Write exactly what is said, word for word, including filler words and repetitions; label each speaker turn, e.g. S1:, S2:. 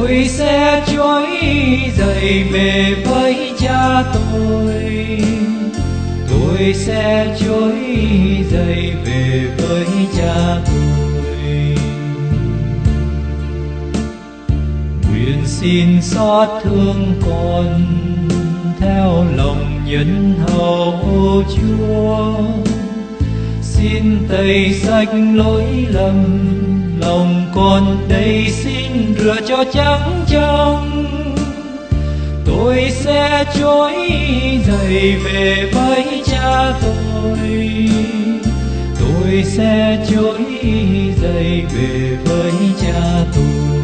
S1: tôi sẽ trỗi dậy về với cha tôi. Tôi sẽ trỗi dậy về với cha tôi. Nguyện xin xót thương con theo lòng nhân hậu Chúa. Xin tẩy sạch lỗi lầm, lòng con đây xin rửa cho trắng trong. Tôi sẽ trỗi dậy về với cha tôi. Tôi sẽ trỗi dậy về với cha tôi.